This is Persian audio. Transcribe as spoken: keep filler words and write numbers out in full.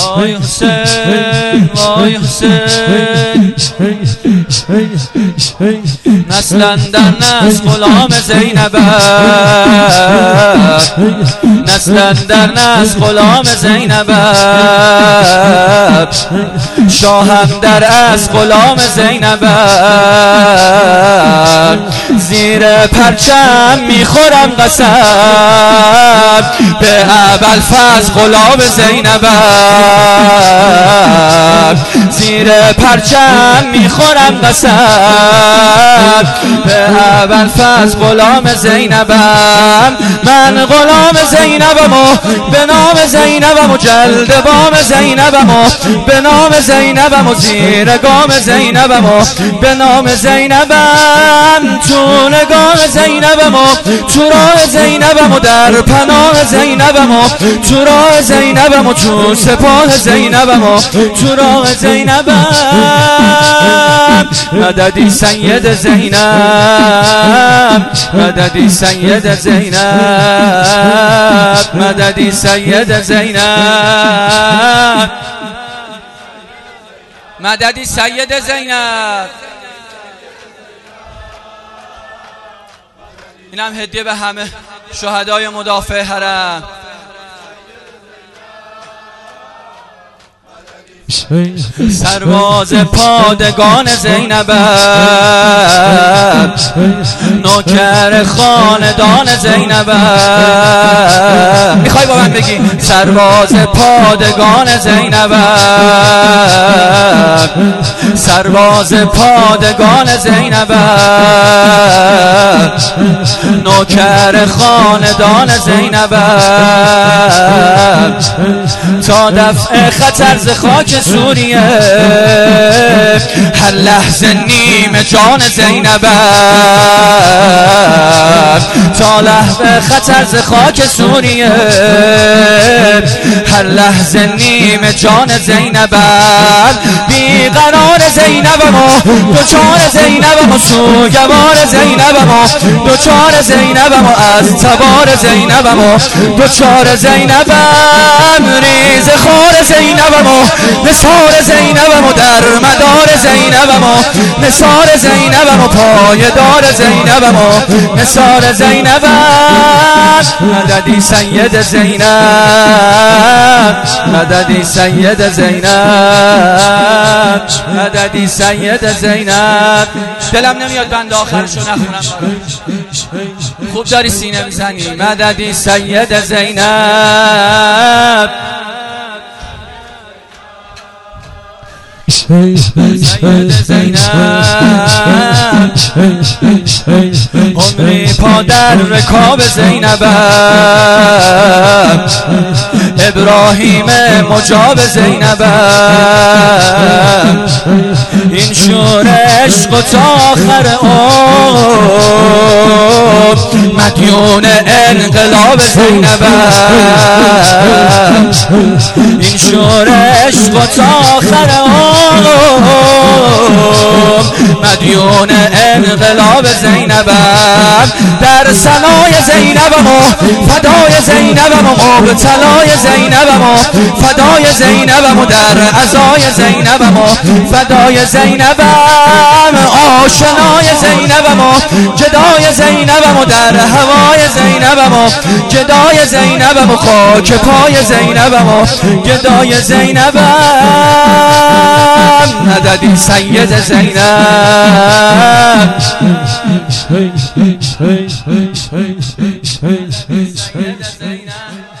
وای حسین وای حسین نسلا در نسل غلام زینب نسلا در نسل غلام زینب شاهم در اصل غلام زینب زیر پرچم میخورم قسم به ابوالفضل غلام زینب زیر پرچم میخورم قسم به ابوالفضل غلام زینبم من غلام زینبم و به نام زینبم و جلد بام زینبم و به نام زینبم و زیر گام زینبم و به نام زینبم تو نگاه زینبم و تو راه زینبم و در پناه زینبم و تو راه زینبم و تو سپاه زینبم و تو راه زینبم مددی سید زینب مددی سید زینب مددی سید زینب مددی سید زینب. اینم هدیه به همه شهدای مدافع حرم. سرباز پادگان زینب نوکر خاندان زینب میخوای با من بگی سرباز پادگان زینب سرباز پادگان زینب نوکر خاندان زینب تا دفع خطر ز خاک سوریه هر لحظه نیم جان زینب تا لحظه خطر ز خاک سوریه هر لحظه نیم جان زینب بیقرار زینبم و دوچار زینبم و سوگوار زینبم و دوچار زینبم و از تبار زینبم و دوچار زینبم ریز خار زینبم و نثار زینبم و در مدار زینبم و نثار زینبم و پایدار زینبم و نثار زینبم مددی سید زینب مددی سید زینب مددی سید زینب. دلم نمیاد بند آخرشو نخونم خوب داری سینه میزنی. مددی سید زینب سید زینب عمری پا در رکاب زینب ابراهیم مجاب زینب این شور عشق و تا آخر عمر مدیون انقلاب زینب این شور عشق و تا آخر عمر مدیون انقلاب زینبم در ثنای زینبم و فدای زینبم و مبتلای زینبم و فدای زینبم و در عزای زینبم و فدای زینبم آشنای زینبم و جدای زینبم و در هوای زینبم و جدای زینبم و خاک پای زینبم و گدای زینبم مددی سید زینب سید زینب